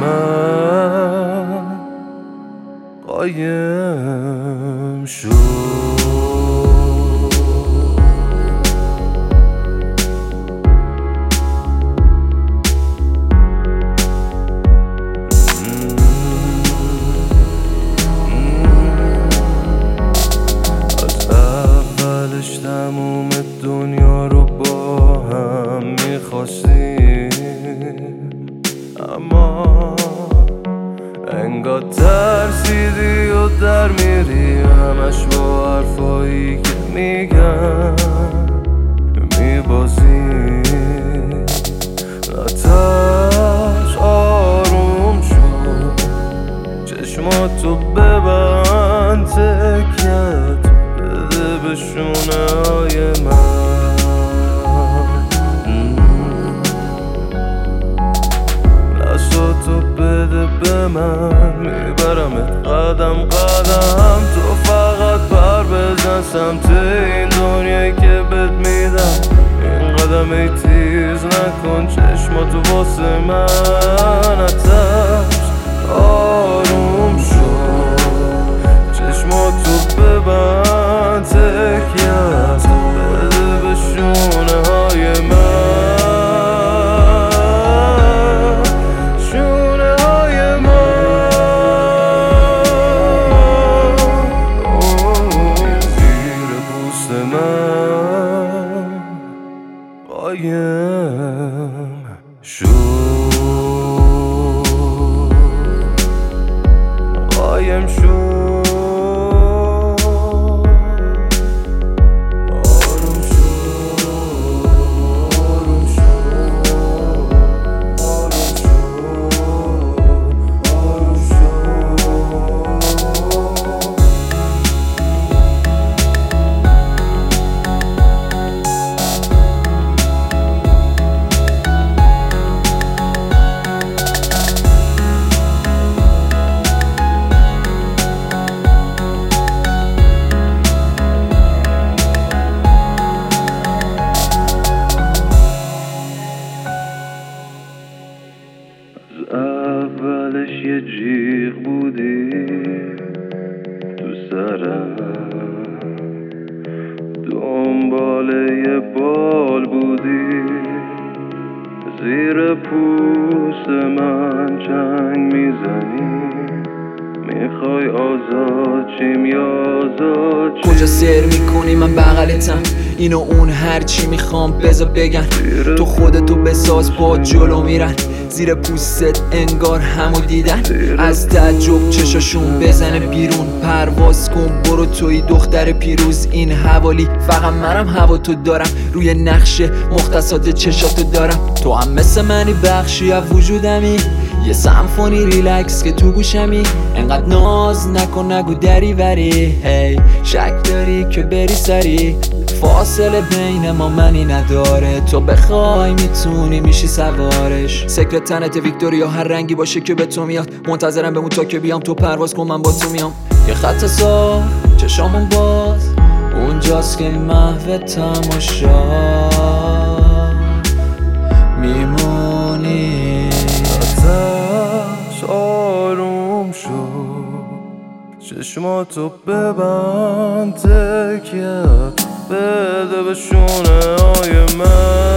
من قایم شد. تموم دنیا رو با هم میخواستیم، اما انگار ترسیدی و در میری همش با حرفایی که میگن میبازی. آتش آروم شد، چشماتو ببند، تکیت بده به شونه های من. دستاتو بده به من، میبرمت قدم قدم. تو فقط پر بزن سمت این دنیایی که بهت میدم. این قدم ای تیز نکن، چشماتو واسه من. آتش آروم شد، چشماتو ببند، تکیت بده به شونه های من، شونه های من. زیر پوست من قایم شد، قایم شد. اولش یه جیغ بودی تو سرم، دنبال یه بال بودی زیر پوست من. جنگ میزنی، میخوای آزاد چیم یا آزاد چیم؟ کجا سر میکنی من بغلتم، این و اون هرچی میخوام بذار بگن. تو خودتو بساز با جلو میرن، زیر پوستت انگار همو دیدن. از تعجب چشاشون بزنه بیرون، پرواز کن برو توی دختر پیروز. این حوالی فقط منم هوا تو دارم، روی نقش مختصات چشاتو دارم. تو هم مثل منی بخشی از وجودمی، یه سمفونی ریلکس که تو گوشمی. انقدر ناز نکن نگو دری وری، هی شک داری که بری سری. فاصله بین ما منی نداره، تو بخوای میتونی میشی سوارش. سکرت تنت ویکتوریا هر رنگی باشه که به تو میاد. منتظرم بمون تا که بیام، تو پرواز کن من با تو میام. یه خط صاف چشامون باز، اونجاست که محو تماشا میمونی. آتش آروم شد، چشماتو ببند، تکیت بده به شونه های من.